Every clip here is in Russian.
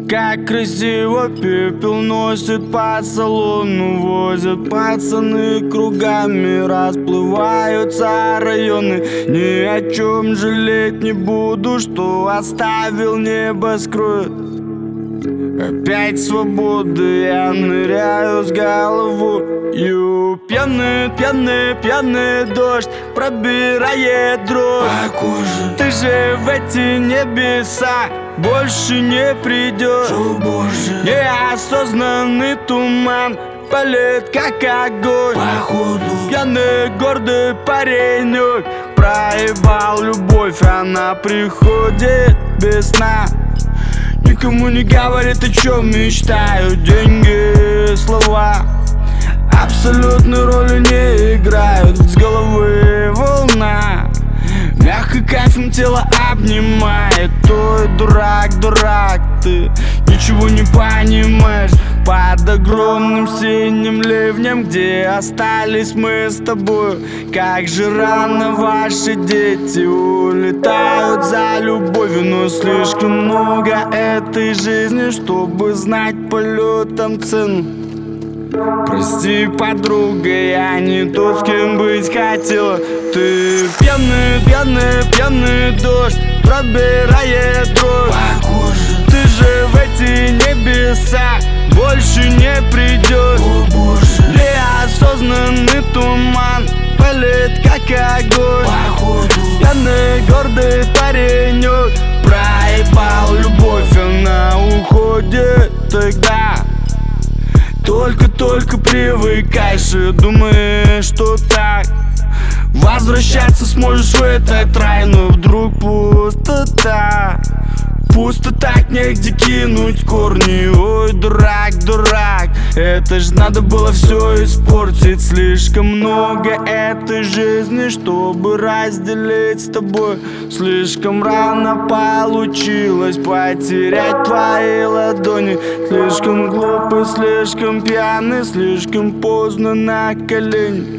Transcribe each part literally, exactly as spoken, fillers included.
Как красиво пепел носит по салону, возят пацаны кругами, расплываются районы. Ни о чем жалеть не буду, что оставил небоскреб. Опять свободы, я ныряю с головою. Пьяный, пьяный, пьяный дождь пробирает дрожь по коже. Ты же в эти небеса больше не придешь. О, Боже. Неосознанный туман палит, как огонь. Походу пьяный гордый паренек проебал любовь, она приходит без сна. Никому не говорит, о чем мечтаю. Деньги, слова абсолютной роли не играют. С головы волна мягко кайфом тело обнимает. Ой, дурак, дурак, ты ничего не понимаешь. Под огромным синим ливнем, где остались мы с тобой, как же рано ваши дети улетают за любовью. Но слишком много этой жизни, чтобы знать полетом цену. Прости, подруга, я не тот, с кем быть хотела. Ты пьяный, пьяный, пьяный дождь пробирает дрожь по коже. Ты же в эти небеса больше не придешь. О, Боже. Неосознанный туман палит, как огонь. Походу пьяный гордый паренек проебал любовь, она уходит тогда. Только-только привыкаешь и думаешь, что так возвращаться сможешь в этот рай, но вдруг пустота. Пусто так, негде кинуть корни. Ой, дурак, дурак, это ж надо было все испортить. Слишком много этой жизни, чтобы разделить с тобой. Слишком рано получилось потерять твои ладони. Слишком глупый, слишком пьяный, слишком поздно на колени.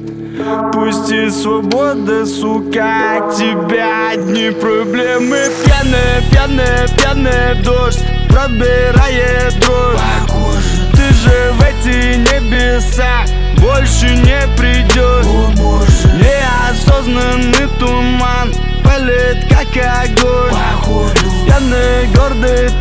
Пусти свобода, сука, от тебя одни проблемы. Пьяный, пьяный, пьяный дождь пробирает дрожь по коже. Ты же в эти небеса больше не придешь. О, Боже. Неосознанный туман палит, как огонь. Походу пьяный гордый